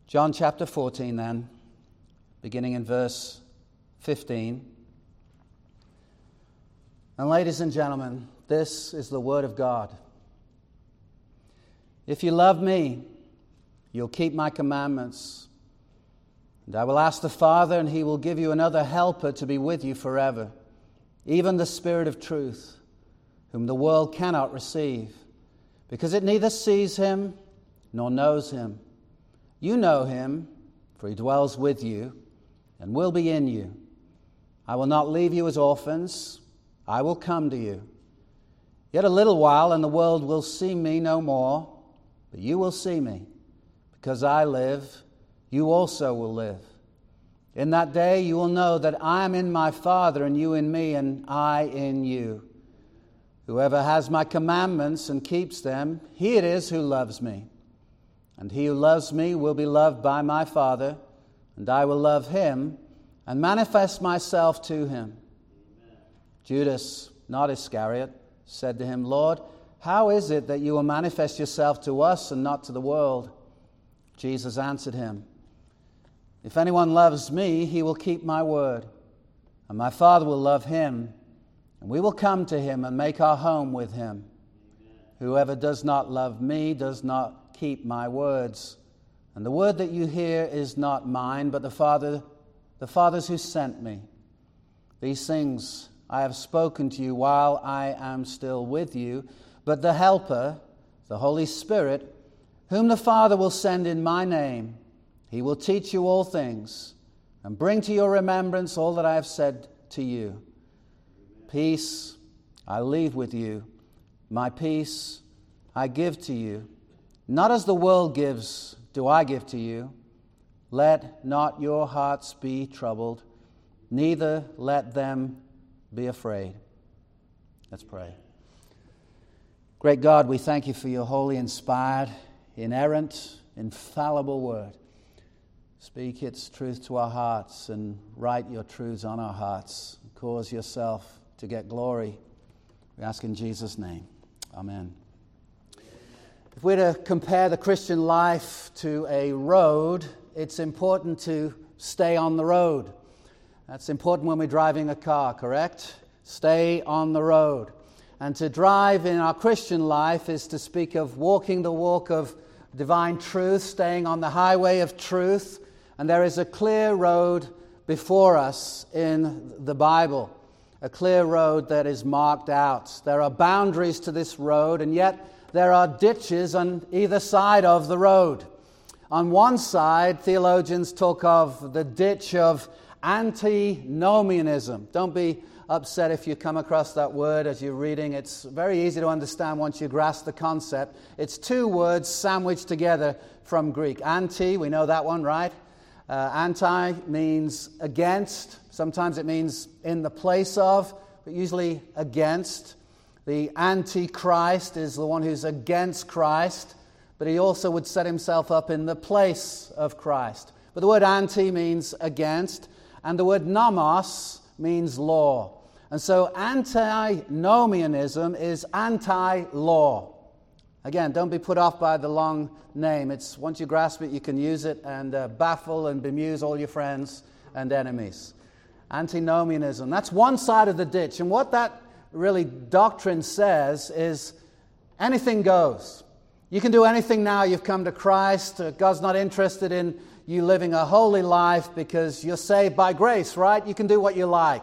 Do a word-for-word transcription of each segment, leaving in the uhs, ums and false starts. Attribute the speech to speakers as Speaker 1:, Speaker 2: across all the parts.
Speaker 1: John chapter fourteen then, beginning in verse fifteen. And ladies and gentlemen, this is the word of God. If you love me, you'll keep my commandments. And I will ask the Father, and he will give you another helper to be with you forever, even the Spirit of truth, whom the world cannot receive, because it neither sees him nor knows him. You know him, for he dwells with you and will be in you. I will not leave you as orphans. I will come to you. Yet a little while, and the world will see me no more, but you will see me. Because I live, you also will live. In that day you will know that I am in my Father, and you in me, and I in you. Whoever has my commandments and keeps them, he it is who loves me. And he who loves me will be loved by my Father, and I will love him and manifest myself to him. Amen. Judas, not Iscariot, said to him, Lord, how is it that you will manifest yourself to us and not to the world? Jesus answered him, if anyone loves me, he will keep my word, and my Father will love him, and we will come to him and make our home with him. Amen. Whoever does not love me does not keep my words. And the word that you hear is not mine, but the Father, the Father's who sent me. These things I have spoken to you while I am still with you, but the Helper, the Holy Spirit, whom the Father will send in my name, he will teach you all things and bring to your remembrance all that I have said to you. Peace I leave with you, my peace I give to you. Not as the world gives, do I give to you. Let not your hearts be troubled, neither let them be afraid. Let's pray. Great God, we thank you for your holy, inspired, inerrant, infallible word. Speak its truth to our hearts and write your truths on our hearts. Cause yourself to get glory. We ask in Jesus' name. Amen. If we're to compare the Christian life to a road, it's important to stay on the road. That's important when we're driving a car, correct? Stay on the road. And to drive in our Christian life is to speak of walking the walk of divine truth, staying on the highway of truth. And there is a clear road before us in the Bible, a clear road that is marked out. There are boundaries to this road, and yet there are ditches on either side of the road. On one side, theologians talk of the ditch of antinomianism. Don't be upset if you come across that word as you're reading. It's very easy to understand once you grasp the concept. It's two words sandwiched together from Greek. Anti, we know that one, right? Uh, anti means against. Sometimes it means in the place of, but usually against. The Antichrist is the one who's against Christ, but he also would set himself up in the place of Christ. But the word anti means against, and the word nomos means law. And so antinomianism is anti-law. Again, don't be put off by the long name. It's once you grasp it, you can use it and uh, baffle and bemuse all your friends and enemies. Antinomianism. That's one side of the ditch. And what that really doctrine says is anything goes. You can do anything now you've come to Christ. Uh, God's not interested in you living a holy life because you're saved by grace, right? You can do what you like.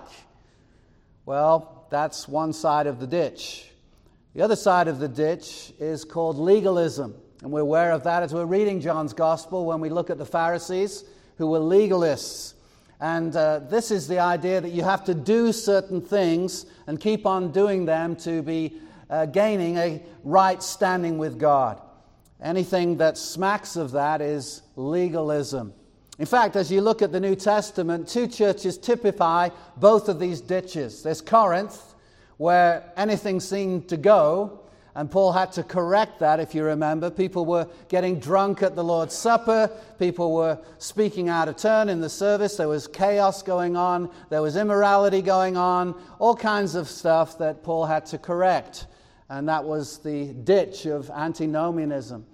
Speaker 1: Well, that's one side of the ditch. The other side of the ditch is called legalism. And we're aware of that as we're reading John's Gospel when we look at the Pharisees who were legalists. And uh, this is the idea that you have to do certain things and keep on doing them to be uh, gaining a right standing with God. Anything that smacks of that is legalism. In fact, as you look at the New Testament, two churches typify both of these ditches. There's Corinth, where anything seemed to go, and Paul had to correct that, if you remember. People were getting drunk at the Lord's Supper. People were speaking out of turn in the service. There was chaos going on. There was immorality going on. All kinds of stuff that Paul had to correct. And that was the ditch of antinomianism.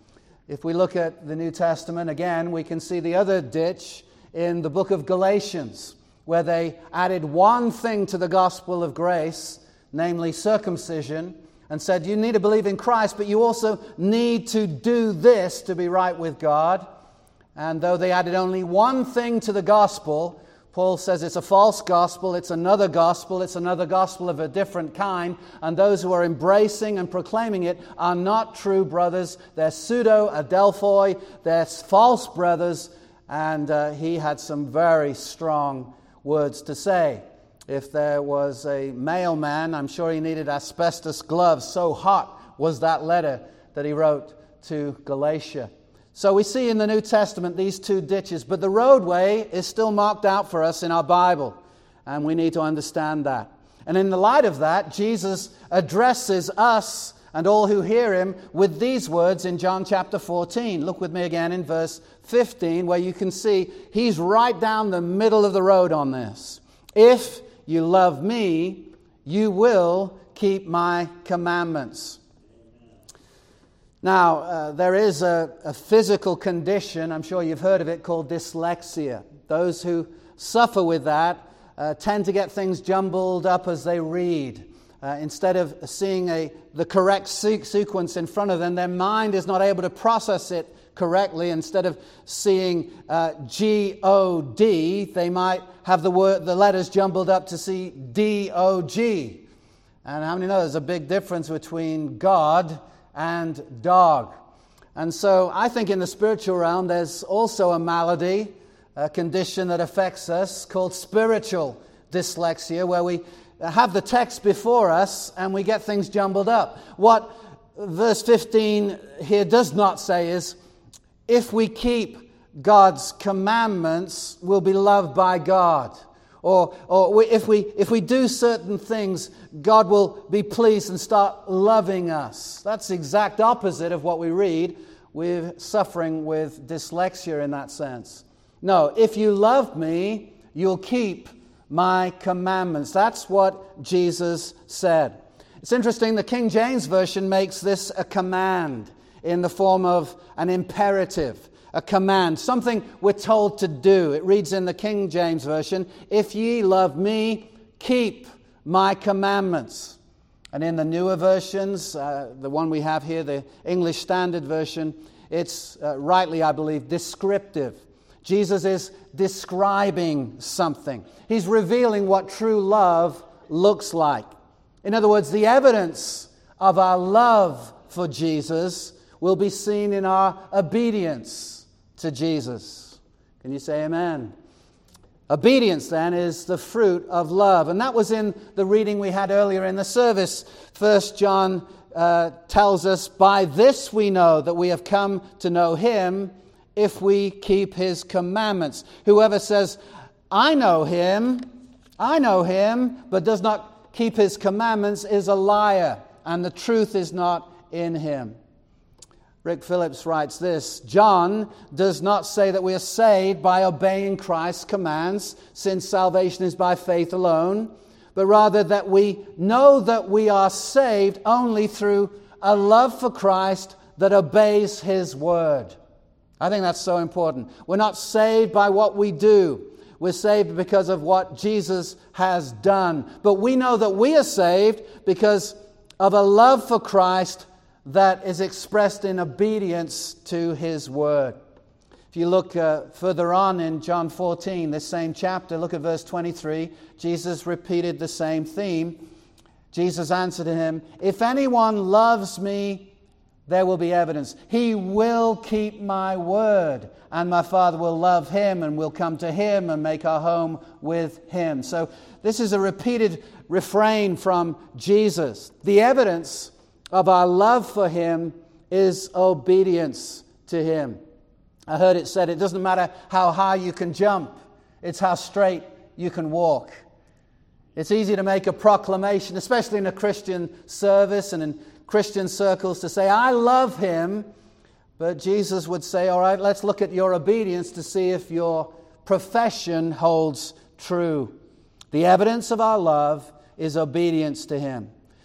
Speaker 1: If we look at the New Testament, again, we can see the other ditch in the book of Galatians, where they added one thing to the gospel of grace, namely circumcision, and said, you need to believe in Christ, but you also need to do this to be right with God. And though they added only one thing to the gospel, Paul says it's a false gospel, it's another gospel, it's another gospel of a different kind, and those who are embracing and proclaiming it are not true brothers. They're pseudo-adelphoi, they're false brothers, and uh, he had some very strong words to say. If there was a mailman, I'm sure he needed asbestos gloves, so hot was that letter that he wrote to Galatia. So we see in the New Testament these two ditches, but the roadway is still marked out for us in our Bible, and we need to understand that. And in the light of that, Jesus addresses us and all who hear him with these words in John chapter fourteen. Look with me again in verse fifteen, where you can see he's right down the middle of the road on this. If you love me, you will keep my commandments. Now, uh, there is a, a physical condition, I'm sure you've heard of it, called dyslexia. Those who suffer with that uh, tend to get things jumbled up as they read. Uh, instead of seeing a, the correct se- sequence in front of them, their mind is not able to process it correctly. Instead of seeing uh, G O D, they might have the word, the letters jumbled up to see D O G. And how many know there's a big difference between God and dog? And so I think in the spiritual realm there's also a malady, a condition that affects us called spiritual dyslexia, where we have the text before us and we get things jumbled up. What verse fifteen here does not say is, if we keep God's commandments, we'll be loved by God. Or, or we, if we if we do certain things, God will be pleased and start loving us. That's the exact opposite of what we read. We're suffering with dyslexia in that sense. No, if you love me, you'll keep my commandments. That's what Jesus said. It's interesting, the King James Version makes this a command in the form of an imperative. A command, something we're told to do. It reads in the King James Version, if ye love me, keep my commandments. And in the newer versions, uh, the one we have here, the English Standard Version, it's uh, rightly, I believe, descriptive. Jesus is describing something. He's revealing what true love looks like. In other words, the evidence of our love for Jesus will be seen in our obedience to Jesus. Can you say amen? Obedience, then, is the fruit of love. And that was in the reading we had earlier in the service. First John uh, tells us, by this we know that we have come to know him if we keep his commandments. Whoever says, I know him, I know him, but does not keep his commandments is a liar, and the truth is not in him. Rick Phillips writes this, John does not say that we are saved by obeying Christ's commands, since salvation is by faith alone, but rather that we know that we are saved only through a love for Christ that obeys his word. I think that's so important. We're not saved by what we do. We're saved because of what Jesus has done. But we know that we are saved because of a love for Christ that is expressed in obedience to his word. If you look uh, further on in John fourteen, this same chapter, look at verse twenty-three. Jesus repeated the same theme. Jesus answered him, if anyone loves me, there will be evidence. He will keep my word, and my Father will love him, and will come to him and make our home with him. So this is a repeated refrain from Jesus. The evidence of our love for him is obedience to him. I heard it said, it doesn't matter how high you can jump, it's how straight you can walk. It's easy to make a proclamation, especially in a Christian service and in Christian circles, to say, I love him. But Jesus would say, all right, let's look at your obedience to see if your profession holds true. The evidence of our love is obedience to him.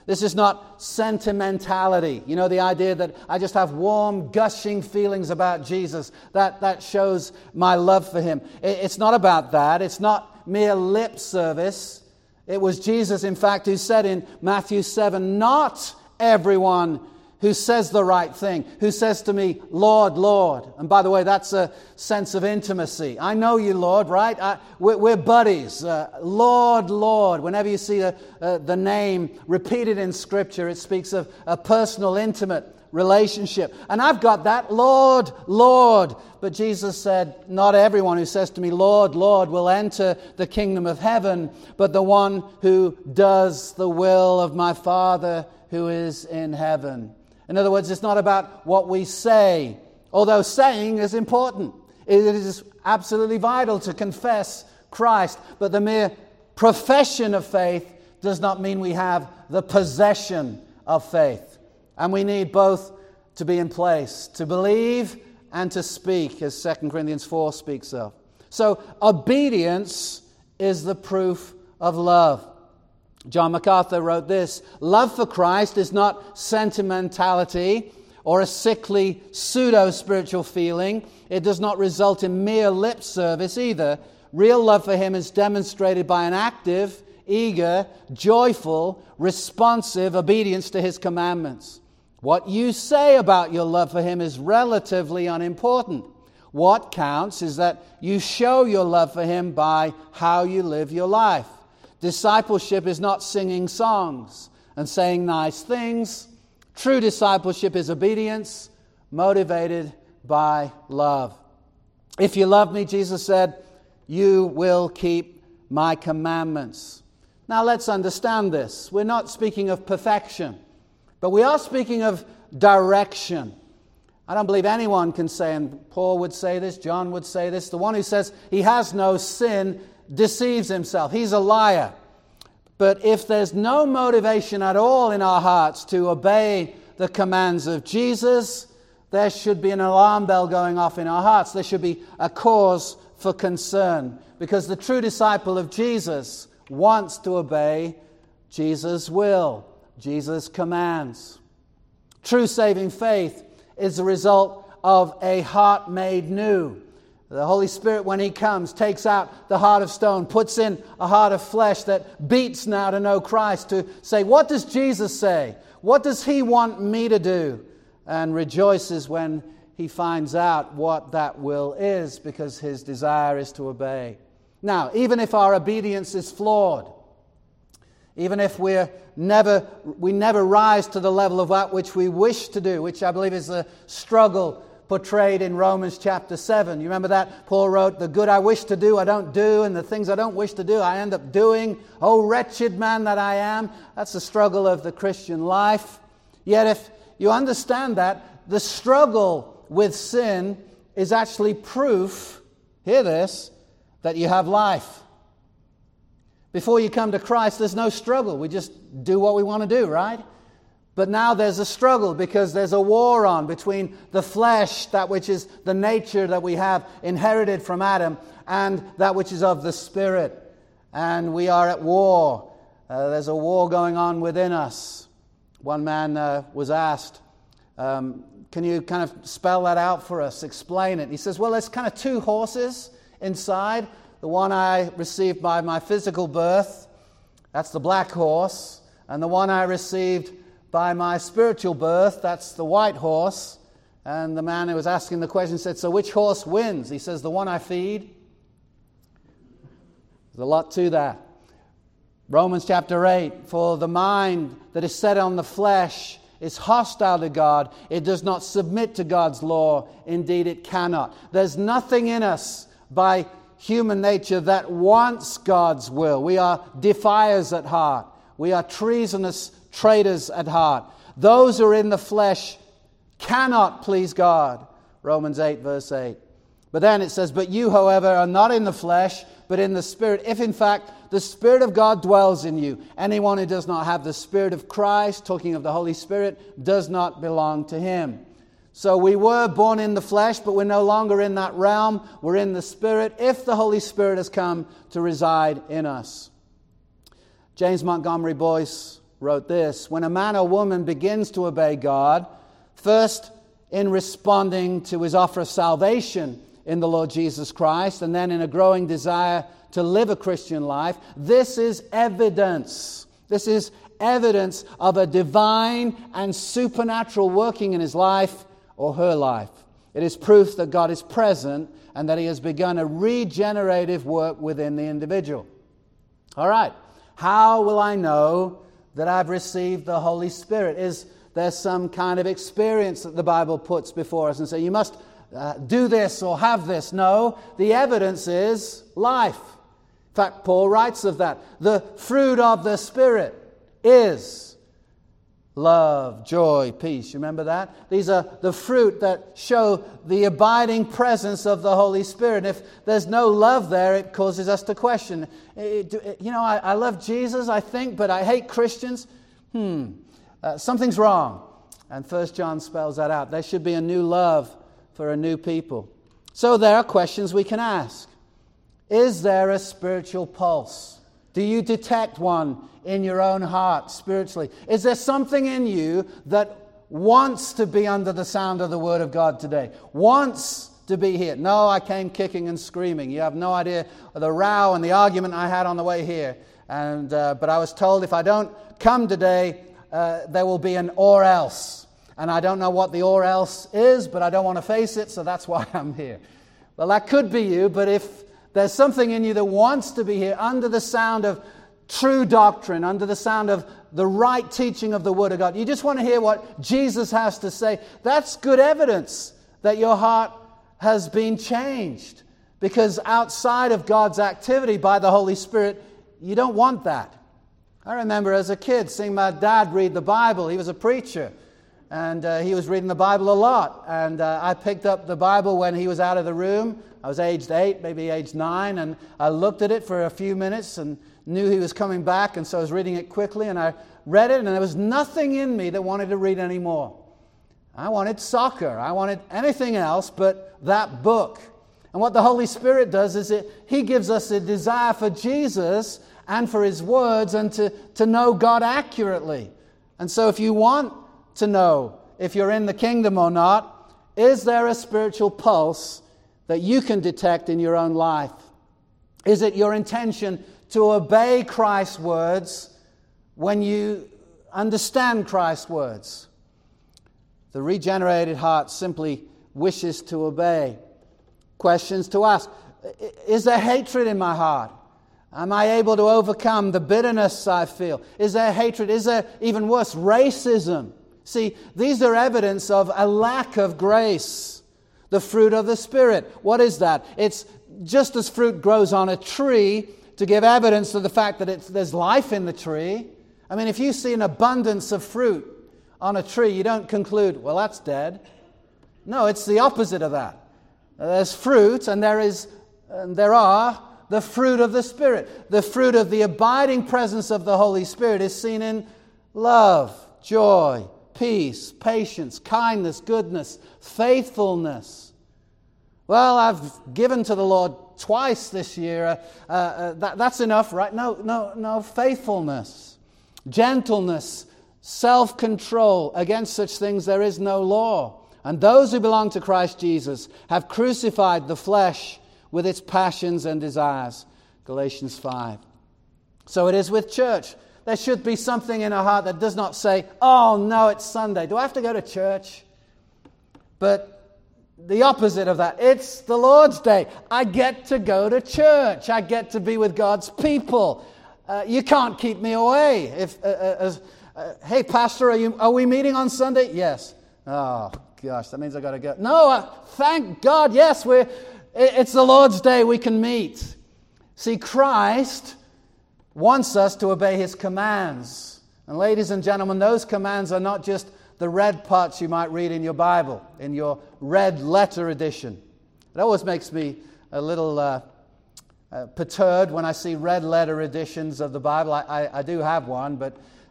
Speaker 1: This is not sentimentality. You know, the idea that I just have warm, gushing feelings about Jesus. That, that shows my love for him. It, it's not about that. It's not mere lip service. It was Jesus, in fact, who said in Matthew seven, not everyone who says the right thing, who says to me, Lord, Lord. And by the way, that's a sense of intimacy. I know you, Lord, right? I, we're, we're buddies. Uh, Lord, Lord. Whenever you see a, uh, the name repeated in Scripture, it speaks of a personal, intimate relationship. And I've got that, Lord, Lord. But Jesus said, not everyone who says to me, Lord, Lord, will enter the kingdom of heaven, but the one who does the will of my Father who is in heaven. In other words, it's not about what we say, although saying is important. It is absolutely vital to confess Christ, but the mere profession of faith does not mean we have the possession of faith. And we need both to be in place, to believe and to speak, as Second Corinthians four speaks of. So obedience is the proof of love. John MacArthur wrote this, love for Christ is not sentimentality or a sickly pseudo-spiritual feeling. It does not result in mere lip service either. Real love for him is demonstrated by an active, eager, joyful, responsive obedience to his commandments. What you say about your love for him is relatively unimportant. What counts is that you show your love for him by how you live your life. Discipleship is not singing songs and saying nice things. True discipleship is obedience motivated by love. If you love me, Jesus said, you will keep my commandments. Now let's understand this. We're not speaking of perfection, but we are speaking of direction. I don't believe anyone can say, and Paul would say this, John would say this, the one who says he has no sin deceives himself. He's a liar. But if there's no motivation at all in our hearts to obey the commands of Jesus, there should be an alarm bell going off in our hearts. There should be a cause for concern. Because the true disciple of Jesus wants to obey Jesus' will, Jesus' commands. True saving faith is the result of a heart made new. The Holy Spirit, when He comes, takes out the heart of stone, puts in a heart of flesh that beats now to know Christ, to say, what does Jesus say? What does He want me to do? And rejoices when he finds out what that will is, because his desire is to obey. Now, even if our obedience is flawed, even if we're never, we never rise to the level of that which we wish to do, which I believe is the struggle portrayed in Romans chapter seven. You remember that? Paul wrote, the good I wish to do, I don't do, and the things I don't wish to do, I end up doing. Oh, wretched man that I am. That's the struggle of the Christian life. Yet if you understand that, the struggle with sin is actually proof, hear this, that you have life. Before you come to Christ, there's no struggle. We just do what we want to do, right? But now there's a struggle because there's a war on between the flesh, that which is the nature that we have inherited from Adam, and that which is of the Spirit. And we are at war. Uh, there's a war going on within us. One man uh, was asked, um, can you kind of spell that out for us, explain it? He says, well, there's kind of two horses inside. The one I received by my physical birth, that's the black horse. And the one I received by my spiritual birth, that's the white horse. And the man who was asking the question said, so which horse wins? He says, the one I feed. There's a lot to that. Romans chapter eight, for the mind that is set on the flesh is hostile to God. It does not submit to God's law. Indeed, it cannot. There's nothing in us by human nature that wants God's will. We are defiers at heart. We are treasonous traitors at heart. Those who are in the flesh cannot please God. Romans eight, verse eight. But then it says, but you, however, are not in the flesh, but in the Spirit, if in fact the Spirit of God dwells in you. Anyone who does not have the Spirit of Christ, talking of the Holy Spirit, does not belong to Him. So we were born in the flesh, but we're no longer in that realm. We're in the Spirit, if the Holy Spirit has come to reside in us. James Montgomery Boyce wrote this: when a man or woman begins to obey God, first in responding to his offer of salvation in the Lord Jesus Christ, and then in a growing desire to live a Christian life, this is evidence. This is evidence of a divine and supernatural working in his life or her life. It is proof that God is present and that he has begun a regenerative work within the individual. All right, how will I know that I've received the Holy Spirit? Is there some kind of experience that the Bible puts before us and say, you must uh, do this or have this? No, the evidence is life. In fact, Paul writes of that. The fruit of the Spirit is love, joy, peace. You remember that? These are the fruit that show the abiding presence of the Holy Spirit. If there's no love there, it causes us to question. It, it, you know, I, I love Jesus, I think, but I hate Christians. Hmm, uh, something's wrong. And First John spells that out. There should be a new love for a new people. So there are questions we can ask. Is there a spiritual pulse? Do you detect one in your own heart spiritually? Is there something in you that wants to be under the sound of the Word of God today? Wants to be here? No, I came kicking and screaming. You have no idea the row and the argument I had on the way here. And uh, but I was told if I don't come today, uh, there will be an or else. And I don't know what the or else is, but I don't want to face it, so that's why I'm here. Well, that could be you, but if there's something in you that wants to be here under the sound of true doctrine, under the sound of the right teaching of the Word of God, you just want to hear what Jesus has to say, that's good evidence that your heart has been changed. Because outside of God's activity by the Holy Spirit, you don't want that. I remember as a kid seeing my dad read the Bible. He was a preacher. And uh, he was reading the Bible a lot. And uh, I picked up the Bible when he was out of the room. I was aged eight, maybe aged nine. And I looked at it for a few minutes and knew he was coming back. And so I was reading it quickly. And I read it. And there was nothing in me that wanted to read anymore. I wanted soccer. I wanted anything else but that book. And what the Holy Spirit does is it, He gives us a desire for Jesus and for His words and to, to know God accurately. And so if you want to know if you're in the kingdom or not, is there a spiritual pulse that you can detect in your own life? Is it your intention to obey Christ's words when you understand Christ's words? The regenerated heart simply wishes to obey. Questions to ask. Is there hatred in my heart? Am I able to overcome the bitterness I feel? Is there hatred? Is there, even worse, racism? See, these are evidence of a lack of grace. The fruit of the Spirit. What is that? It's just as fruit grows on a tree to give evidence of the fact that it's, there's life in the tree. I mean, if you see an abundance of fruit on a tree, you don't conclude, well, that's dead. No, it's the opposite of that. There's fruit, and there is, and there are the fruit of the Spirit. The fruit of the abiding presence of the Holy Spirit is seen in love, joy, peace, patience, kindness, goodness, faithfulness. Well, I've given to the Lord twice this year. Uh, uh, that, that's enough, right? No, no, no. Faithfulness, gentleness, self-control. Against such things there is no law. And those who belong to Christ Jesus have crucified the flesh with its passions and desires. Galatians five. So it is with church. There should be something in our heart that does not say, oh no, it's Sunday. Do I have to go to church? But the opposite of that, it's the Lord's Day. I get to go to church. I get to be with God's people. Uh, you can't keep me away. If, uh, uh, uh, hey, Pastor, are, you, are we meeting on Sunday? Yes. Oh, gosh, that means I got to go. No, uh, thank God, yes, we're, it's the Lord's Day. We can meet. See, Christ wants us to obey His commands. And ladies and gentlemen, those commands are not just the red parts you might read in your Bible, in your red letter edition. It always makes me a little uh, uh, perturbed when I see red letter editions of the Bible. I, I, I do have one, but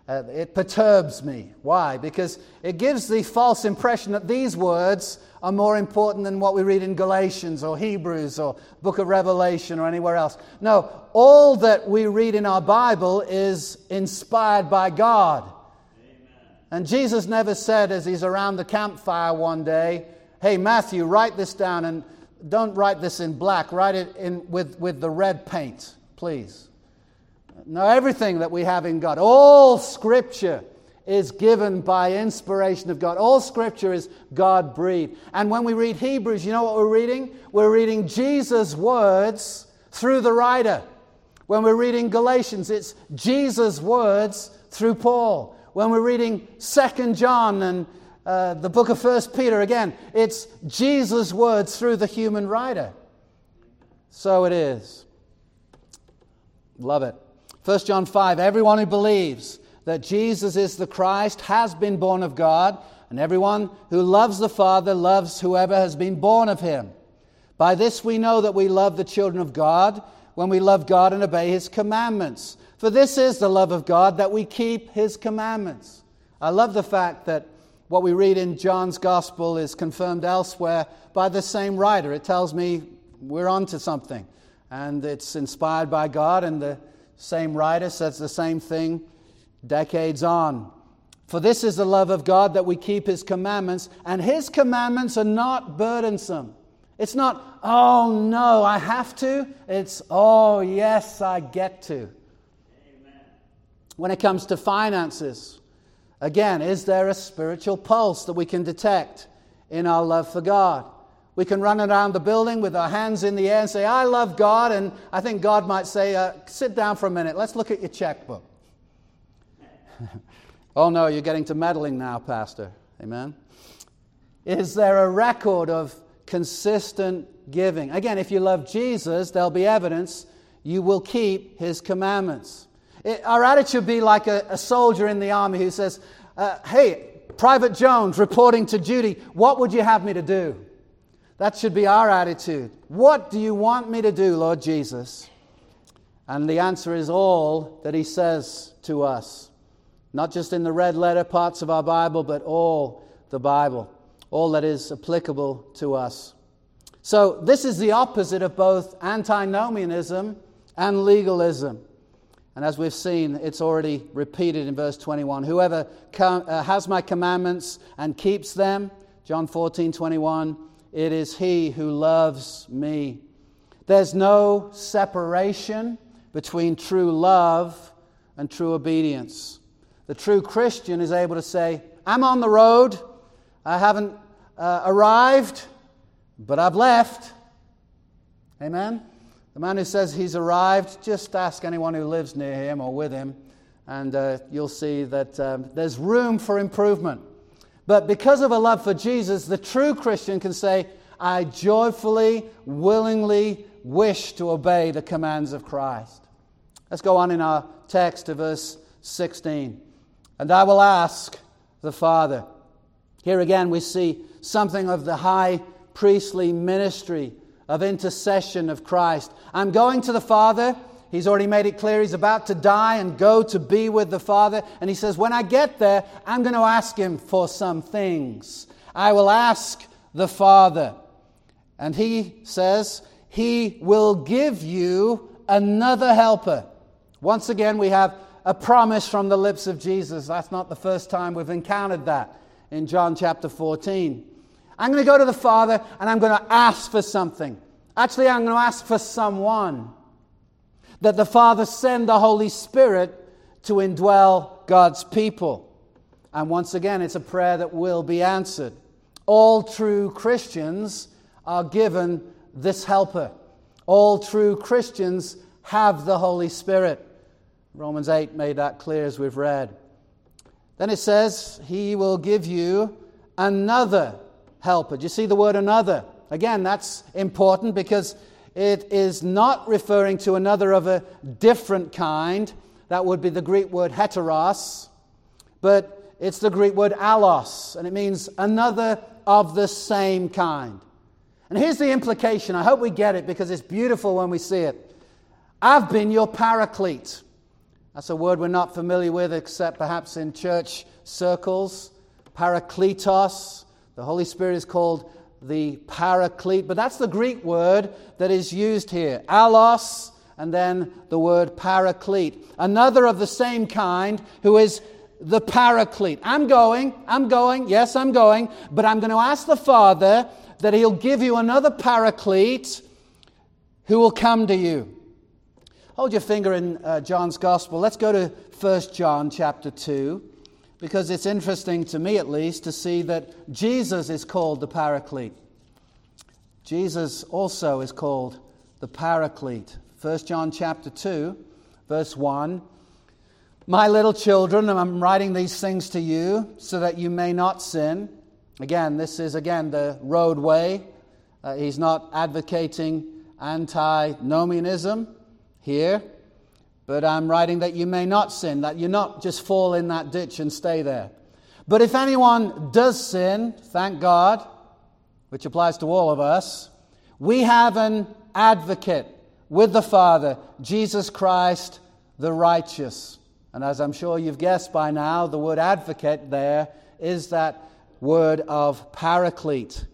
Speaker 1: Uh, it perturbs me. Why? Because it gives the false impression that these words are more important than what we read in Galatians or Hebrews or Book of Revelation or anywhere else. No, all that we read in our Bible is inspired by God. Amen. And Jesus never said as he's around the campfire one day, hey, Matthew, write this down, and don't write this in black, write it in with, with the red paint, please. No, everything that we have in God, all Scripture is given by inspiration of God. All Scripture is God-breathed. And when we read Hebrews, you know what we're reading? We're reading Jesus' words through the writer. When we're reading Galatians, it's Jesus' words through Paul. When we're reading Second John and uh, the book of First Peter, again, it's Jesus' words through the human writer. So it is. Love it. First John five, everyone who believes that Jesus is the Christ has been born of God, and everyone who loves the Father loves whoever has been born of him. By this we know that we love the children of God, when we love God and obey his commandments. For this is the love of God, that we keep his commandments. I love the fact that what we read in John's Gospel is confirmed elsewhere by the same writer. It tells me we're on to something, and it's inspired by God, and the same writer says the same thing decades on. For this is the love of God, that we keep his commandments, and his commandments are not burdensome. It's not, oh no, I have to. It's, oh yes, I get to. Amen. When it comes to finances, again, is there a spiritual pulse that we can detect in our love for God? We can run around the building with our hands in the air and say, I love God, and I think God might say, uh, sit down for a minute, let's look at your checkbook. Oh no, you're getting to meddling now, Pastor. Amen. Is there a record of consistent giving? Again, if you love Jesus, there'll be evidence you will keep his commandments. It, our attitude be like a, a soldier in the army who says, uh, hey, Private Jones reporting to duty, what would you have me to do? That should be our attitude. What do you want me to do, Lord Jesus? And the answer is all that he says to us. Not just in the red letter parts of our Bible, but all the Bible. All that is applicable to us. So this is the opposite of both antinomianism and legalism. And as we've seen, it's already repeated in verse twenty-one. Whoever com- uh, has my commandments and keeps them, John fourteen twenty-one, it is he who loves me. There's no separation between true love and true obedience. The true Christian is able to say, I'm on the road, I haven't uh, arrived, but I've left. Amen? The man who says he's arrived, just ask anyone who lives near him or with him, and uh, you'll see that um, there's room for improvement. But because of a love for Jesus, the true Christian can say, I joyfully, willingly wish to obey the commands of Christ. Let's go on in our text to verse sixteen. And I will ask the Father. Here again we see something of the high priestly ministry of intercession of Christ. I'm going to the Father. He's already made it clear he's about to die and go to be with the Father. And he says, when I get there, I'm going to ask him for some things. I will ask the Father. And he says, he will give you another helper. Once again, we have a promise from the lips of Jesus. That's not the first time we've encountered that in John chapter fourteen. I'm going to go to the Father and I'm going to ask for something. Actually, I'm going to ask for someone. That the Father send the Holy Spirit to indwell God's people. And once again, it's a prayer that will be answered. All true Christians are given this helper. All true Christians have the Holy Spirit. Romans eight made that clear as we've read. Then it says, he will give you another helper. Do you see the word another? Again, that's important because it is not referring to another of a different kind. That would be the Greek word heteros. But it's the Greek word allos. And it means another of the same kind. And here's the implication. I hope we get it because it's beautiful when we see it. I've been your paraclete. That's a word we're not familiar with except perhaps in church circles. Parakletos. The Holy Spirit is called the Paraclete, but that's the Greek word that is used here. Allos, and then the word Paraclete. Another of the same kind who is the Paraclete. I'm going, I'm going, yes, I'm going, but I'm going to ask the Father that He'll give you another Paraclete who will come to you. Hold your finger in uh, John's Gospel. Let's go to First John chapter two. Because it's interesting to me, at least, to see that Jesus is called the Paraclete. Jesus also is called the Paraclete. First John chapter two, verse one. My little children, I'm writing these things to you so that you may not sin. Again, this is, again, the roadway. Uh, he's not advocating antinomianism here. But I'm writing that you may not sin, that you not just fall in that ditch and stay there. But if anyone does sin, thank God, which applies to all of us, we have an advocate with the Father, Jesus Christ the righteous. And as I'm sure you've guessed by now, the word advocate there is that word of paraclete,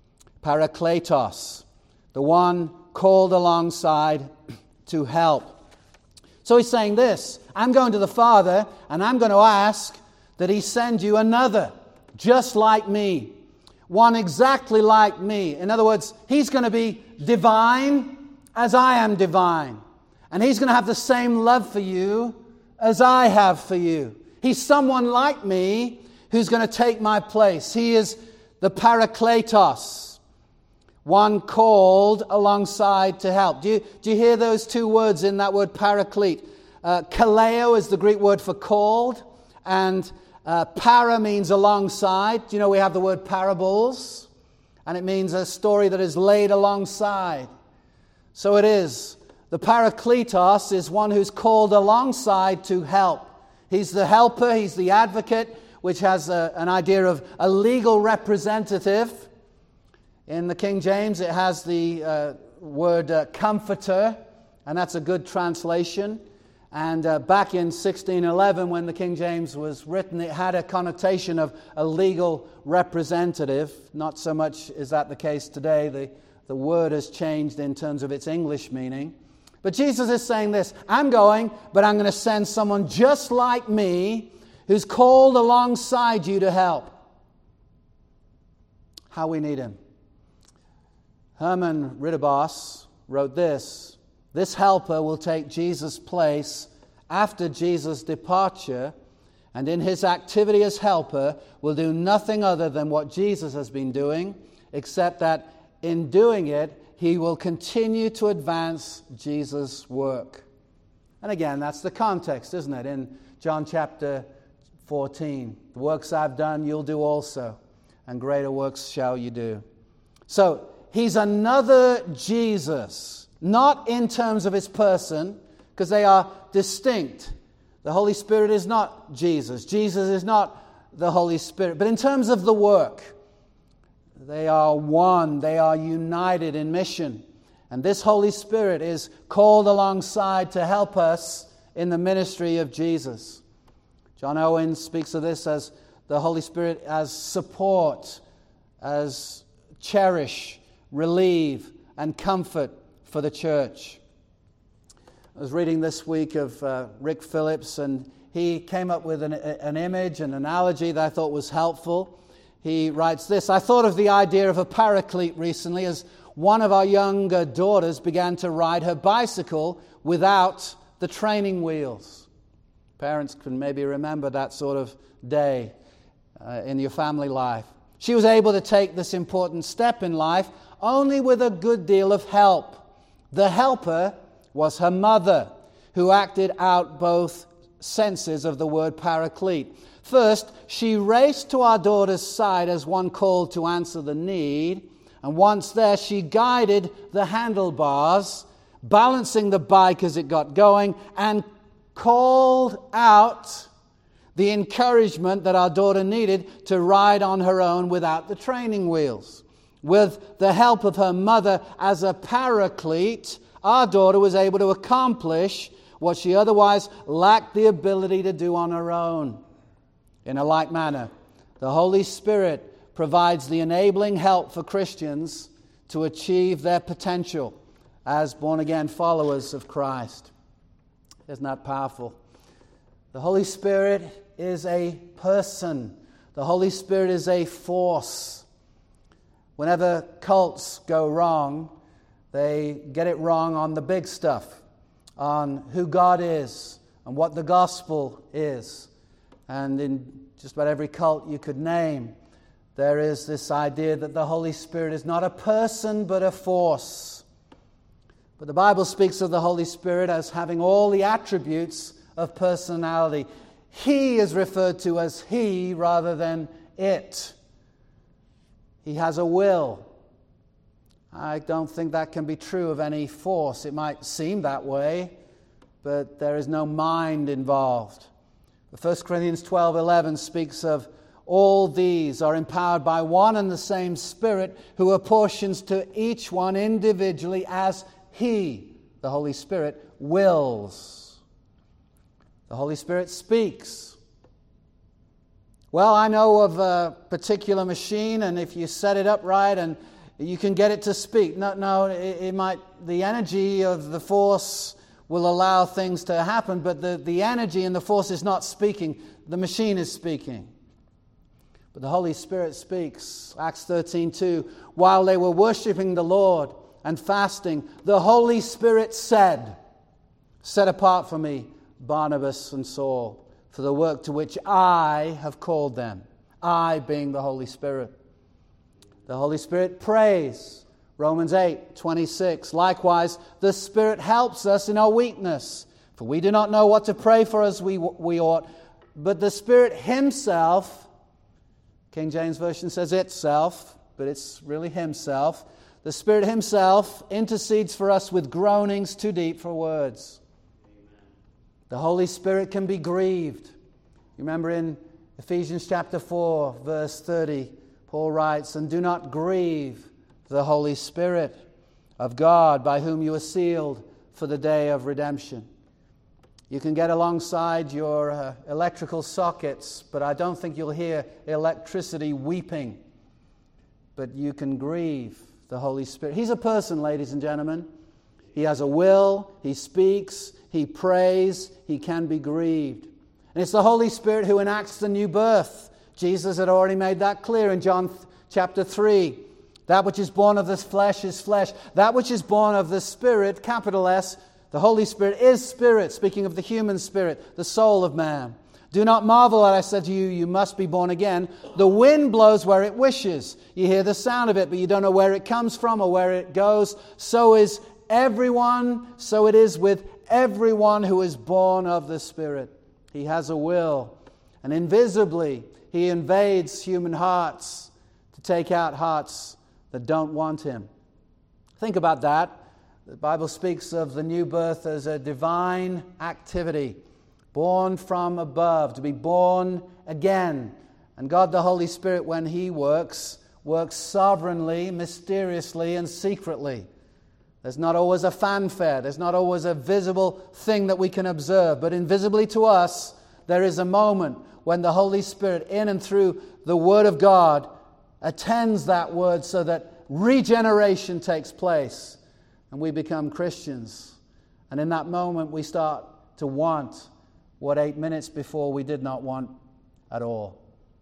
Speaker 1: parakletos, the one called alongside to help. So he's saying this, I'm going to the Father and I'm going to ask that He send you another just like me, one exactly like me. In other words, He's going to be divine as I am divine. And He's going to have the same love for you as I have for you. He's someone like me who's going to take my place. He is the Parakletos, one called alongside to help. Do you, do you hear those two words in that word paraclete? Uh, kaleo is the Greek word for called, and uh, para means alongside. Do you know we have the word parables? And it means a story that is laid alongside. So it is. The Parakletos is one who's called alongside to help. He's the helper, he's the advocate, which has a, an idea of a legal representative. In the King James, it has the uh, word uh, comforter, and that's a good translation. And uh, back in sixteen eleven, when the King James was written, it had a connotation of a legal representative. Not so much is that the case today. The, the word has changed in terms of its English meaning. But Jesus is saying this, I'm going, but I'm going to send someone just like me who's called alongside you to help. How we need Him. Herman Ridderbos wrote this, this helper will take Jesus' place after Jesus' departure, and in His activity as helper will do nothing other than what Jesus has been doing, except that in doing it, He will continue to advance Jesus' work. And again, that's the context, isn't it? In John chapter fourteen, the works I've done, you'll do also, and greater works shall you do. So, He's another Jesus, not in terms of His person, because they are distinct. The Holy Spirit is not Jesus. Jesus is not the Holy Spirit. But in terms of the work, they are one. They are united in mission. And this Holy Spirit is called alongside to help us in the ministry of Jesus. John Owen speaks of this as the Holy Spirit as support, as cherish, relieve, and comfort for the church. I was reading this week of uh, Rick Phillips, and he came up with an, an image, an analogy that I thought was helpful. He writes this, I thought of the idea of a paraclete recently as one of our younger daughters began to ride her bicycle without the training wheels. Parents can maybe remember that sort of day uh, in your family life. She was able to take this important step in life only with a good deal of help. The helper was her mother, who acted out both senses of the word paraclete. First, she raced to our daughter's side as one called to answer the need, and once there, she guided the handlebars, balancing the bike as it got going, and called out the encouragement that our daughter needed to ride on her own without the training wheels. With the help of her mother as a paraclete, our daughter was able to accomplish what she otherwise lacked the ability to do on her own. In a like manner, the Holy Spirit provides the enabling help for Christians to achieve their potential as born-again followers of Christ. Isn't that powerful? The Holy Spirit is a person. The Holy Spirit is a force. Whenever cults go wrong, they get it wrong on the big stuff, on who God is and what the gospel is. And in just about every cult you could name, there is this idea that the Holy Spirit is not a person but a force. But the Bible speaks of the Holy Spirit as having all the attributes of personality. He is referred to as He rather than it. He has a will. I don't think that can be true of any force. It might seem that way, but there is no mind involved. First Corinthians twelve eleven speaks of all these are empowered by one and the same Spirit, who apportions to each one individually as He, the Holy Spirit, wills. The Holy Spirit speaks. Well, I know of a particular machine, and if you set it up right, and you can get it to speak. No, no, it, it might. The energy of the force will allow things to happen, but the, the energy and the force is not speaking. The machine is speaking. But the Holy Spirit speaks. Acts thirteen two. While they were worshiping the Lord and fasting, the Holy Spirit said, "Set apart for me Barnabas and Saul for the work to which I have called them." I being the Holy Spirit. The Holy Spirit prays. Romans eight twenty-six. Likewise, the Spirit helps us in our weakness, for we do not know what to pray for as we, we ought, but the Spirit Himself, King James Version says itself, but it's really Himself. The Spirit Himself intercedes for us with groanings too deep for words. Amen. The Holy Spirit can be grieved. You remember in Ephesians chapter four, verse thirty, Paul writes, "And do not grieve the Holy Spirit of God, by whom you are sealed for the day of redemption." You can get alongside your uh, electrical sockets, but I don't think you'll hear electricity weeping. But you can grieve the Holy Spirit. He's a person, ladies and gentlemen. He has a will, He speaks, He prays, He can be grieved. And it's the Holy Spirit who enacts the new birth. Jesus had already made that clear in John chapter three. That which is born of the flesh is flesh. That which is born of the Spirit, capital S, the Holy Spirit, is spirit, speaking of the human spirit, the soul of man. Do not marvel that I said to you, you must be born again. The wind blows where it wishes. You hear the sound of it, but you don't know where it comes from or where it goes. So is everyone, so it is with everyone who is born of the Spirit. He has a will, and invisibly He invades human hearts to take out hearts that don't want Him. Think about that. The Bible speaks of the new birth as a divine activity, born from above, to be born again. And God the Holy Spirit, when He works, works sovereignly, mysteriously, and secretly. There's not always a fanfare. There's not always a visible thing that we can observe. But invisibly to us, there is a moment when the Holy Spirit, in and through the Word of God, attends that Word so that regeneration takes place. And we become Christians. And in that moment, we start to want what eight minutes before we did not want at all.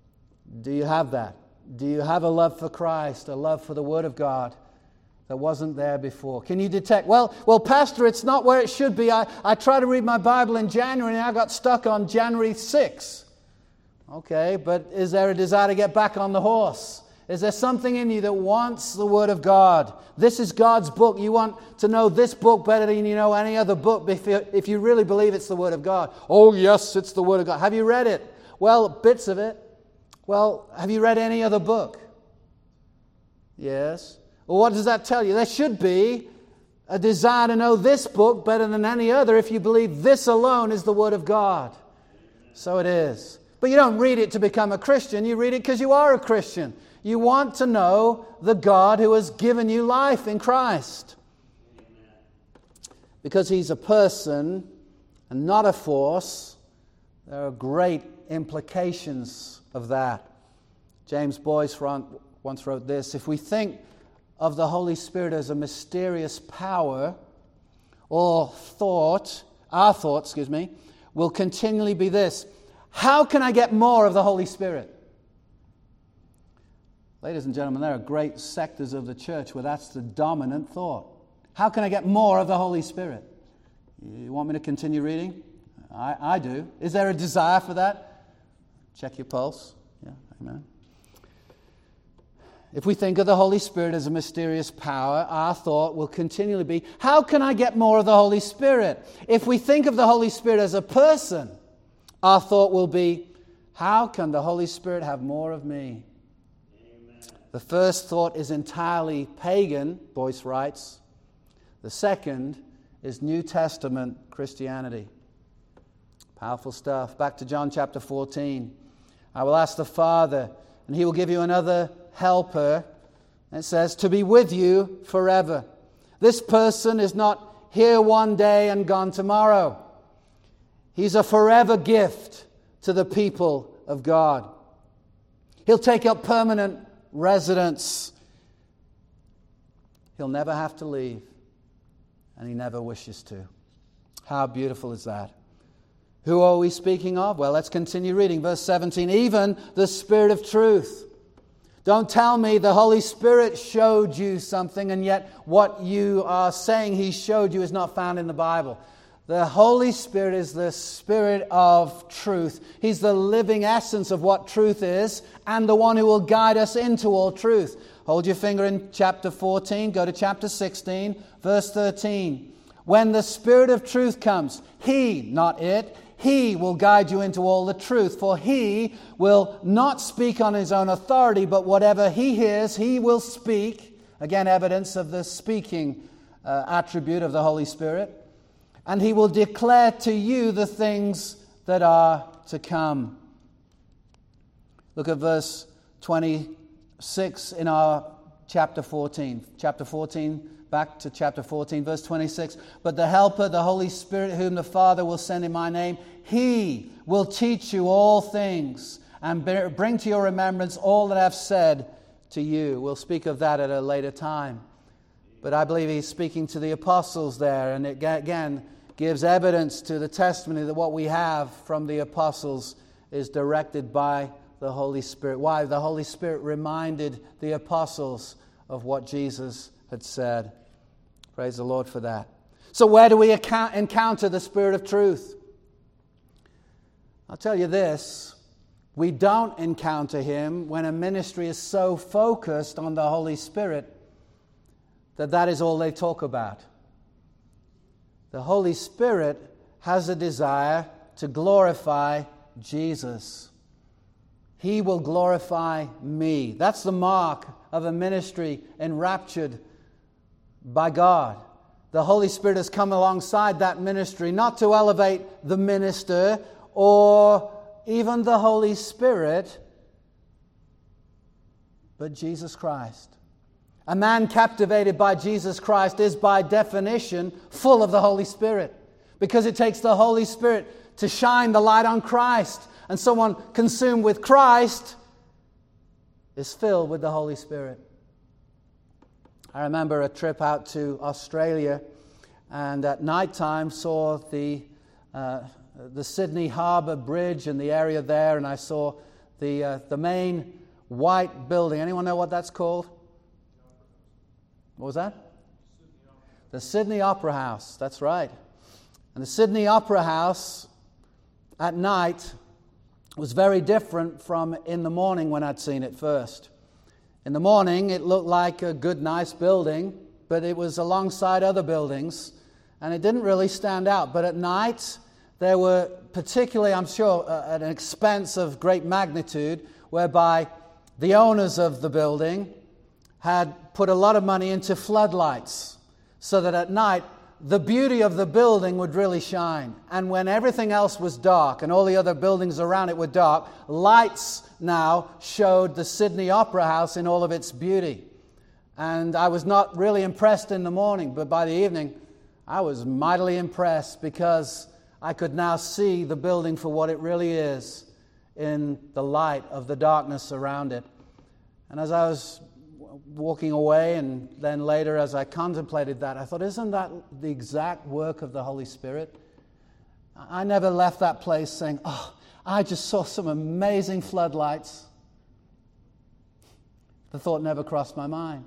Speaker 1: Do you have that? Do you have a love for Christ, a love for the Word of God that wasn't there before? Can you detect, well, well, Pastor, it's not where it should be. I, I tried to read my Bible in January and I got stuck on January sixth. Okay, but is there a desire to get back on the horse? Is there something in you that wants the Word of God? This is God's book. You want to know this book better than you know any other book if you, if you really believe it's the Word of God. Oh, yes, it's the Word of God. Have you read it? Well, bits of it. Well, have you read any other book? Yes. Well, what does that tell you? There should be a desire to know this book better than any other if you believe this alone is the Word of God. So it is. But you don't read it to become a Christian. You read it because you are a Christian. You want to know the God who has given you life in Christ. Because He's a person, and not a force, there are great implications of that. James Boyce once wrote this: if we think of the Holy Spirit as a mysterious power, or thought, our thought, excuse me, will continually be this: how can I get more of the Holy Spirit? Ladies and gentlemen, there are great sectors of the church where that's the dominant thought. How can I get more of the Holy Spirit? You want me to continue reading? I, I do. Is there a desire for that? Check your pulse. Yeah, amen. If we think of the Holy Spirit as a mysterious power, our thought will continually be, how can I get more of the Holy Spirit? If we think of the Holy Spirit as a person, our thought will be, how can the Holy Spirit have more of me? Amen. The first thought is entirely pagan, Boyce writes. The second is New Testament Christianity. Powerful stuff. Back to John chapter fourteen. I will ask the Father, and He will give you another helper. It says, to be with you forever. This person is not here one day and gone tomorrow. He's a forever gift to the people of God. He'll take up permanent residence. He'll never have to leave, and He never wishes to. How beautiful is that? Who are we speaking of? Well, let's continue reading. Verse seventeen, even the Spirit of truth. Don't tell me the Holy Spirit showed you something, and yet what you are saying He showed you is not found in the Bible. The Holy Spirit is the Spirit of truth. He's the living essence of what truth is, and the one who will guide us into all truth. Hold your finger in chapter fourteen, go to chapter sixteen, verse thirteen. When the Spirit of truth comes, He, not it, He will guide you into all the truth, for He will not speak on His own authority, but whatever He hears, He will speak. Again, evidence of the speaking uh, attribute of the Holy Spirit. And He will declare to you the things that are to come. Look at verse twenty-six in our chapter fourteen. Chapter fourteen, back to chapter fourteen, verse twenty-six. But the Helper, the Holy Spirit, whom the Father will send in my name, He will teach you all things and bring to your remembrance all that I've said to you. We'll speak of that at a later time. But I believe He's speaking to the apostles there, and it again gives evidence to the testimony that what we have from the apostles is directed by the Holy Spirit. Why? The Holy Spirit reminded the apostles of what Jesus had said. Praise the Lord for that. So where do we account, encounter the Spirit of truth? I'll tell you this. We don't encounter Him when a ministry is so focused on the Holy Spirit that that is all they talk about. The Holy Spirit has a desire to glorify Jesus. He will glorify me. That's the mark of a ministry enraptured by God. The Holy Spirit has come alongside that ministry, not to elevate the minister or even the Holy Spirit, but Jesus Christ. A man captivated by Jesus Christ is by definition full of the Holy Spirit, because it takes the Holy Spirit to shine the light on Christ. And someone consumed with Christ is filled with the Holy Spirit. I remember a trip out to Australia, and at night time saw the uh, the Sydney Harbour Bridge and the area there, and I saw the uh, the main white building. Anyone know what that's called? What was that? The Sydney Opera House. That's right. And the Sydney Opera House at night was very different from in the morning when I'd seen it first. In the morning, it looked like a good, nice building, but it was alongside other buildings, and it didn't really stand out. But at night, there were particularly, I'm sure, uh, at an expense of great magnitude, whereby the owners of the building had put a lot of money into floodlights, so that at night, the beauty of the building would really shine. And when everything else was dark and all the other buildings around it were dark, lights now showed the Sydney Opera House in all of its beauty. And I was not really impressed in the morning, but by the evening, I was mightily impressed, because I could now see the building for what it really is in the light of the darkness around it. And as I was walking away, and then later as I contemplated that, I thought, isn't that the exact work of the Holy Spirit? I never left that place saying, oh, I just saw some amazing floodlights. The thought never crossed my mind.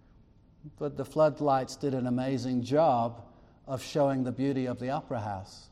Speaker 1: But the floodlights did an amazing job of showing the beauty of the opera house.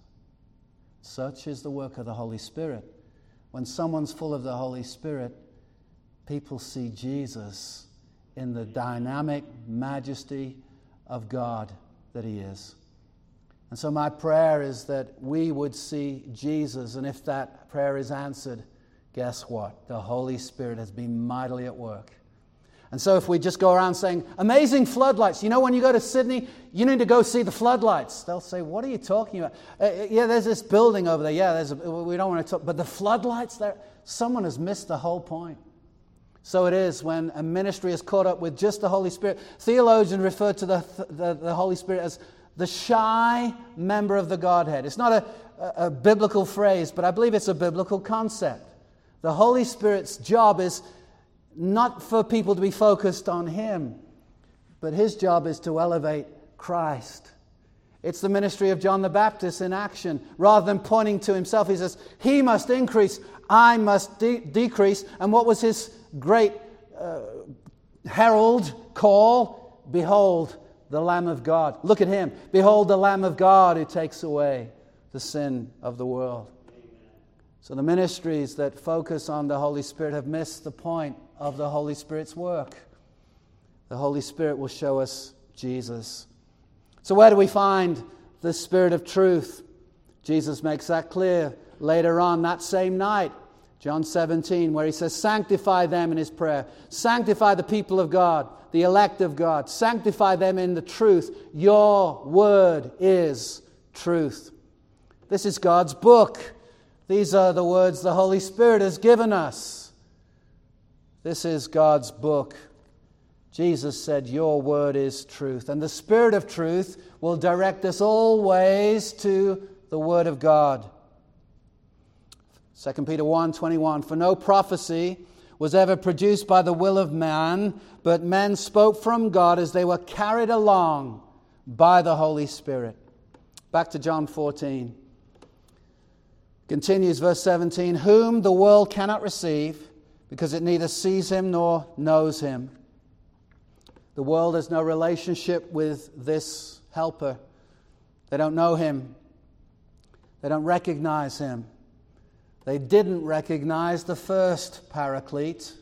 Speaker 1: Such is the work of the Holy Spirit. When someone's full of the Holy Spirit, people see Jesus in the dynamic majesty of God that He is. And so my prayer is that we would see Jesus, and if that prayer is answered, guess what? The Holy Spirit has been mightily at work. And so if we just go around saying, amazing floodlights, you know, when you go to Sydney, you need to go see the floodlights. They'll say, what are you talking about? Uh, yeah, there's this building over there. Yeah, there's a, we don't want to talk. But the floodlights there, someone has missed the whole point. So it is when a ministry is caught up with just the Holy Spirit. Theologians refer to the, the, the Holy Spirit as the shy member of the Godhead. It's not a, a, a biblical phrase, but I believe it's a biblical concept. The Holy Spirit's job is not for people to be focused on Him, but His job is to elevate Christ. It's the ministry of John the Baptist in action. Rather than pointing to himself, he says, He must increase, I must de- decrease. And what was his great uh, herald call? Behold, the Lamb of God. Look at Him. Behold, the Lamb of God who takes away the sin of the world. So the ministries that focus on the Holy Spirit have missed the point of the Holy Spirit's work. The Holy Spirit will show us Jesus. So where do we find the Spirit of truth? Jesus makes that clear later on that same night, John seventeen, where He says, sanctify them in His prayer. Sanctify the people of God, the elect of God. Sanctify them in the truth. Your word is truth. This is God's book. These are the words the Holy Spirit has given us. This is God's book. Jesus said, your word is truth. And the Spirit of truth will direct us always to the Word of God. Second Peter one twenty-one, for no prophecy was ever produced by the will of man, but men spoke from God as they were carried along by the Holy Spirit. Back to John fourteen. Continues verse seventeen, whom the world cannot receive, because it neither sees Him nor knows Him. The world has no relationship with this helper. They don't know Him. They don't recognize Him. They didn't recognize the first Paraclete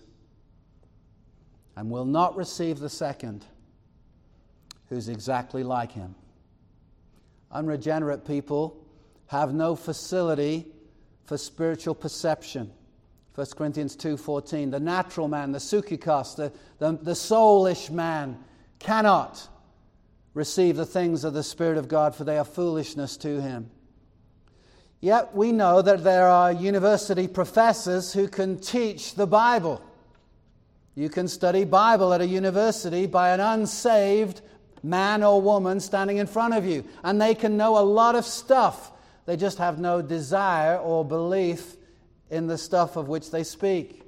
Speaker 1: and will not receive the second, who's exactly like Him. Unregenerate people have no facility for spiritual perception. First Corinthians two fourteen, the natural man, the psychikos, the, the, the soulish man cannot receive the things of the Spirit of God, for they are foolishness to him. Yet we know that there are university professors who can teach the Bible. You can study Bible at a university by an unsaved man or woman standing in front of you, and they can know a lot of stuff. They just have no desire or belief in the stuff of which they speak.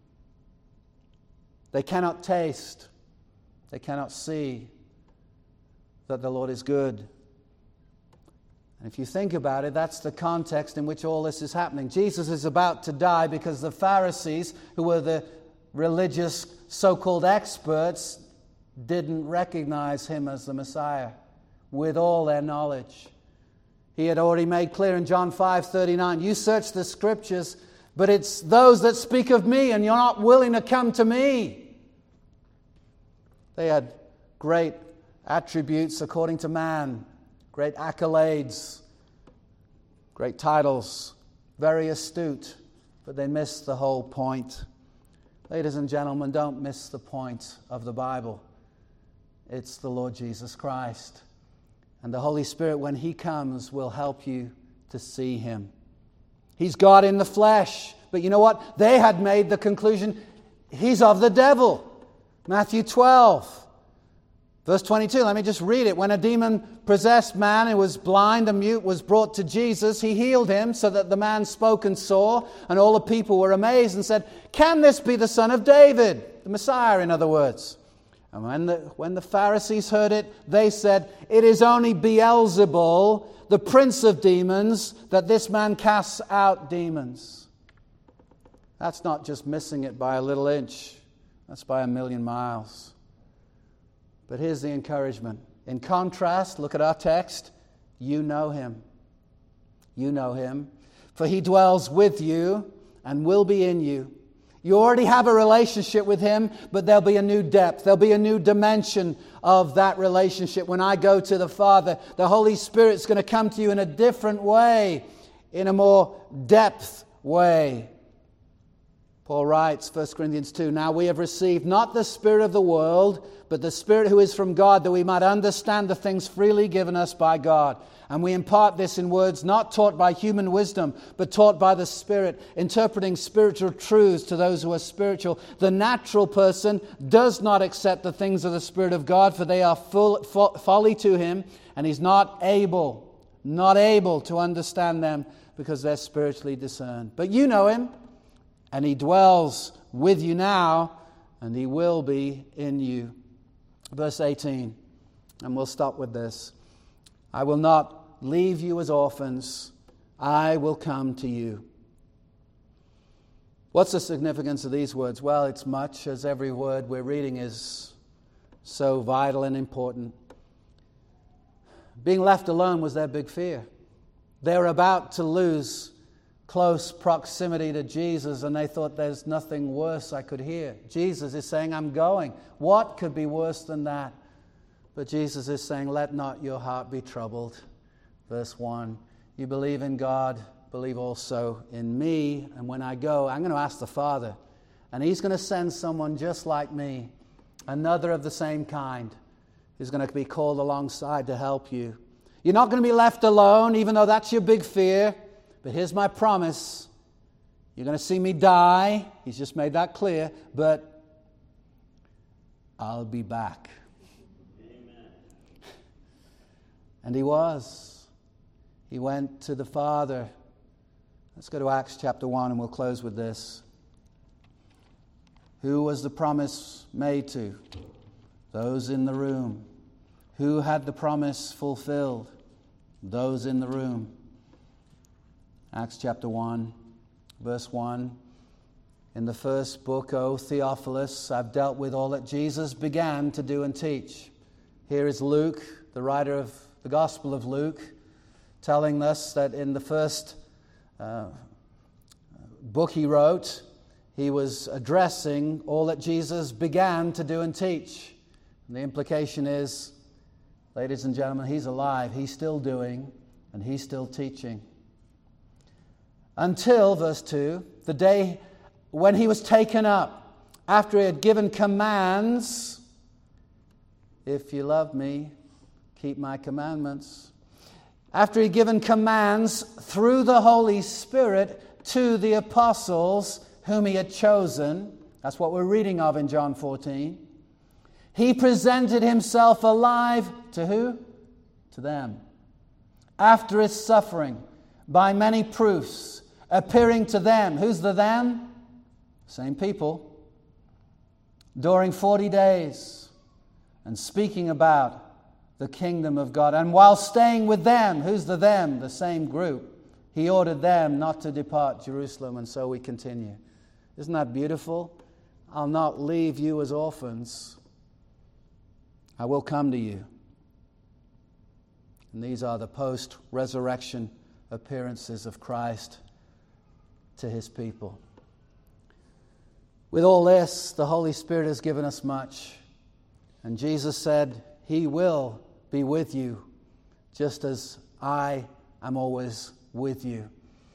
Speaker 1: They cannot taste. They cannot see that the Lord is good. And if you think about it, that's the context in which all this is happening. Jesus is about to die because the Pharisees, who were the religious so-called experts, didn't recognize Him as the Messiah with all their knowledge. He had already made clear in John five thirty-nine, you search the Scriptures, but it's those that speak of me, and you're not willing to come to me. They had great attributes according to man, great accolades, great titles, very astute, but they missed the whole point. Ladies and gentlemen, don't miss the point of the Bible. It's the Lord Jesus Christ. And the Holy Spirit, when He comes, will help you to see Him. He's God in the flesh. But you know what? They had made the conclusion, He's of the devil. Matthew twelve, Verse twenty-two, let me just read it. When a demon-possessed man who was blind and mute was brought to Jesus, he healed him so that the man spoke and saw, and all the people were amazed and said, "Can this be the son of David?" The Messiah, in other words. And when the, when the Pharisees heard it, they said, "It is only Beelzebul, the prince of demons, that this man casts out demons." That's not just missing it by a little inch. That's by a million miles. But here's the encouragement. In contrast, look at our text. You know him. You know him. For he dwells with you and will be in you. You already have a relationship with him, but there'll be a new depth. There'll be a new dimension of that relationship. When I go to the Father, the Holy Spirit's going to come to you in a different way, in a more depth way. Paul writes, First Corinthians two, "Now we have received not the spirit of the world, but the Spirit who is from God, that we might understand the things freely given us by God. And we impart this in words not taught by human wisdom, but taught by the Spirit, interpreting spiritual truths to those who are spiritual. The natural person does not accept the things of the Spirit of God, for they are full, fo- folly to him, and he's not able, not able to understand them, because they're spiritually discerned. But you know him, and he dwells with you now, and he will be in you." Verse eighteen, and we'll stop with this. "I will not leave you as orphans. I will come to you." What's the significance of these words? Well, it's much, as every word we're reading is so vital and important. Being left alone was their big fear. They were about to lose close proximity to Jesus, and they thought, there's nothing worse I could hear. Jesus is saying, I'm going. What could be worse than that? But Jesus is saying, let not your heart be troubled. Verse one, you believe in God, believe also in me. And when I go, I'm going to ask the Father, and he's going to send someone just like me, another of the same kind, who's going to be called alongside to help you. You're not going to be left alone, even though that's your big fear. But here's my promise. You're going to see me die. He's just made that clear. But I'll be back. Amen. And he was. He went to the Father. Let's go to Acts chapter one, and we'll close with this. Who was the promise made to? Those in the room. Who had the promise fulfilled? Those in the room. Acts chapter one, verse one. In the first book, O Theophilus, I've dealt with all that Jesus began to do and teach. Here is Luke, the writer of the Gospel of Luke, telling us that in the first uh, book he wrote, he was addressing all that Jesus began to do and teach. And the implication is, ladies and gentlemen, he's alive, he's still doing, and he's still teaching. Until, verse two, the day when he was taken up, after he had given commands, if you love me, keep my commandments. After he had given commands through the Holy Spirit to the apostles whom he had chosen, that's what we're reading of in John fourteen, he presented himself alive to who? To them. After his suffering, by many proofs, appearing to them. Who's the them? Same people. During forty days, and speaking about the kingdom of God. And while staying with them, who's the them? The same group. He ordered them not to depart Jerusalem, and so we continue. Isn't that beautiful? I'll not leave you as orphans. I will come to you. And these are the post-resurrection appearances of Christ to his people. With all this, the Holy Spirit has given us much. And Jesus said, he will be with you, just as I am always with you.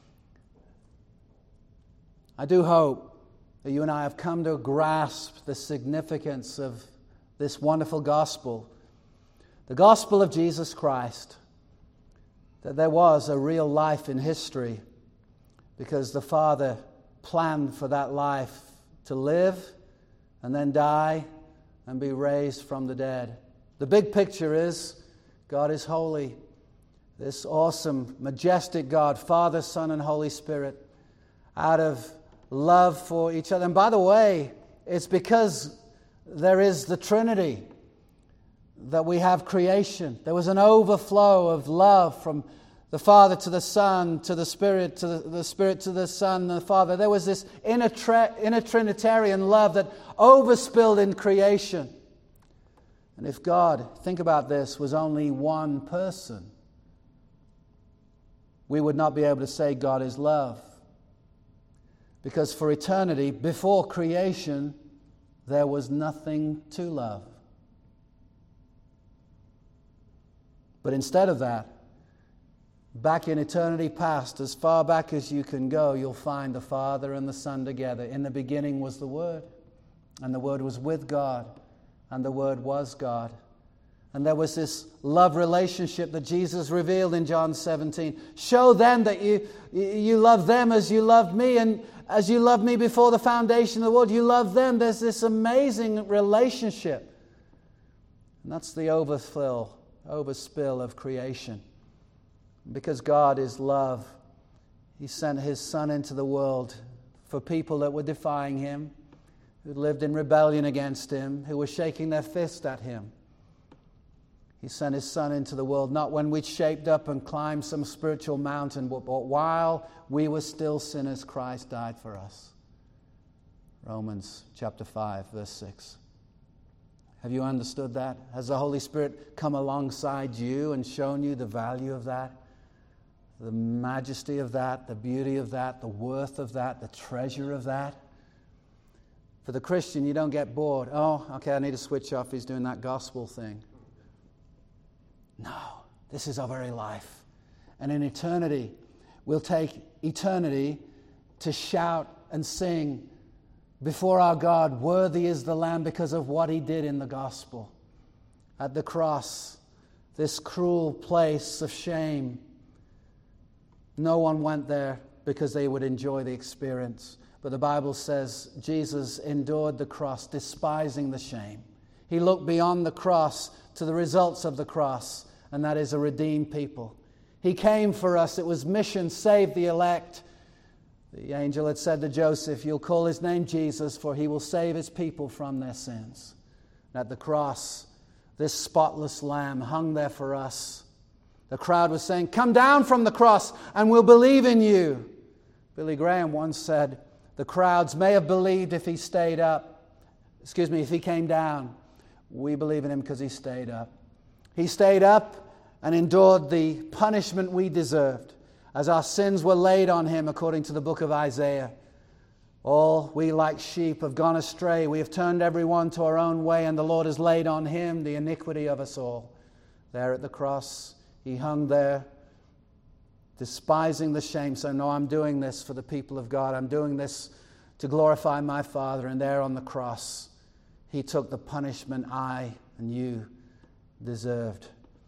Speaker 1: I do hope that you and I have come to grasp the significance of this wonderful gospel, the gospel of Jesus Christ, that there was a real life in history because the Father planned for that life to live and then die and be raised from the dead. The big picture is God is holy. This awesome, majestic God, Father, Son, and Holy Spirit, out of love for each other. And by the way, it's because there is the Trinity that we have creation. There was an overflow of love from the Father to the Son, to the Spirit, to the, the Spirit to the Son and the Father. There was this inner, tra- inner Trinitarian love that overspilled in creation. And if God, think about this, was only one person, we would not be able to say God is love. Because for eternity, before creation, there was nothing to love. But instead of that, back in eternity past, as far back as you can go, you'll find the Father and the Son together. In the beginning was the Word, and the Word was with God, and the Word was God. And there was this love relationship that Jesus revealed in John seventeen. Show them that you, you love them as you loved me, and as you loved me before the foundation of the world, you love them. There's this amazing relationship. And that's the overfill, overspill of creation. Because God is love, He sent His Son into the world for people that were defying Him, who lived in rebellion against Him, who were shaking their fist at Him. He sent His Son into the world, not when we'd shaped up and climbed some spiritual mountain, but while we were still sinners, Christ died for us. Romans chapter five, verse six. Have you understood that? Has the Holy Spirit come alongside you and shown you the value of that? The majesty of that, the beauty of that, the worth of that, the treasure of that? For the Christian, you don't get bored. Oh, okay, I need to switch off. He's doing that gospel thing. No, this is our very life. And in eternity, we'll take eternity to shout and sing before our God, worthy is the Lamb, because of what He did in the gospel. At the cross, this cruel place of shame, no one went there because they would enjoy the experience. But the Bible says Jesus endured the cross, despising the shame. He looked beyond the cross to the results of the cross, and that is a redeemed people. He came for us. It was mission, save the elect. The angel had said to Joseph, you'll call his name Jesus, for he will save his people from their sins. And at the cross, this spotless lamb hung there for us. The crowd was saying, come down from the cross and we'll believe in you. Billy Graham once said, the crowds may have believed if he stayed up. Excuse me, if he came down. We believe in him because he stayed up. He stayed up and endured the punishment we deserved, as our sins were laid on him, according to the book of Isaiah. All we like sheep have gone astray. We have turned everyone to our own way, and the Lord has laid on him the iniquity of us all. There at the cross, he hung there, despising the shame, saying, no, I'm doing this for the people of God. I'm doing this to glorify my Father. And there on the cross, he took the punishment I and you deserved.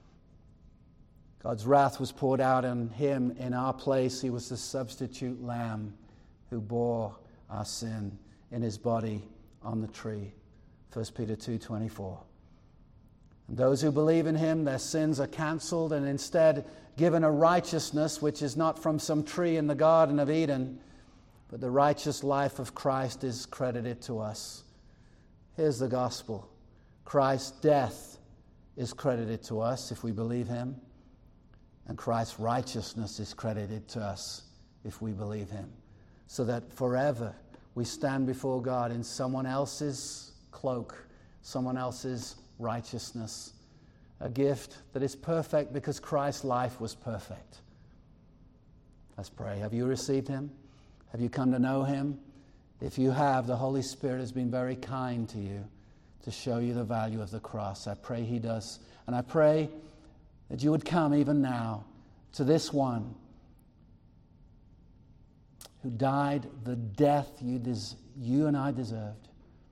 Speaker 1: God's wrath was poured out on him in our place. He was the substitute lamb who bore our sin in his body on the tree. First Peter two twenty-four. And those who believe in him, their sins are cancelled and instead given a righteousness which is not from some tree in the Garden of Eden, but the righteous life of Christ is credited to us. Here's the gospel. Christ's death is credited to us if we believe him, and Christ's righteousness is credited to us if we believe him, so that forever we stand before God in someone else's cloak, someone else's righteousness, a gift that is perfect because Christ's life was perfect. Let's pray. Have you received him? Have you come to know him? If you have, the Holy Spirit has been very kind to you to show you the value of the cross. I pray he does. And I pray that you would come even now to this one who died the death you, des- you and I deserved.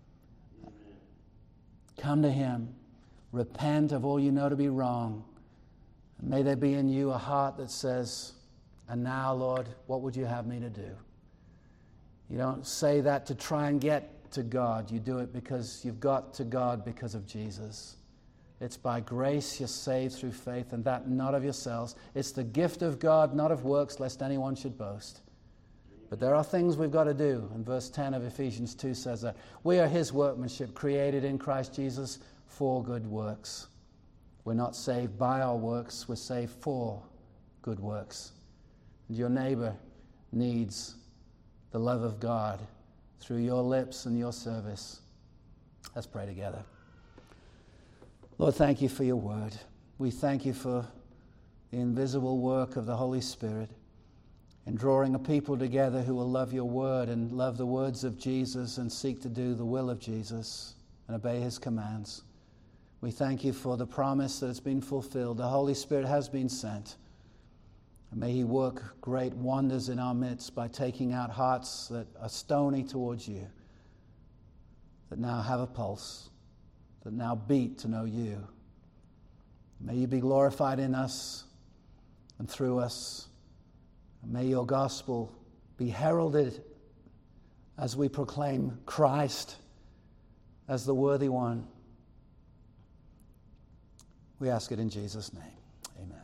Speaker 1: Come to him. Repent of all you know to be wrong. And may there be in you a heart that says, and now, Lord, what would you have me to do? You don't say that to try and get to God. You do it because you've got to God because of Jesus. It's by grace you're saved through faith, and that not of yourselves. It's the gift of God, not of works, lest anyone should boast. But there are things we've got to do, and verse ten of Ephesians two says that. We are his workmanship, created in Christ Jesus for good works. We're not saved by our works, we're saved for good works. And your neighbor needs the love of God through your lips and your service. Let's pray together. Lord, thank you for your word. We thank you for the invisible work of the Holy Spirit in drawing a people together who will love your word and love the words of Jesus and seek to do the will of Jesus and obey his commands. We thank you for the promise that has been fulfilled. The Holy Spirit has been sent. And may he work great wonders in our midst by taking out hearts that are stony towards you, that now have a pulse, that now beat to know you. May you be glorified in us and through us. And may your gospel be heralded as we proclaim Christ as the worthy one. We ask it in Jesus' name. Amen.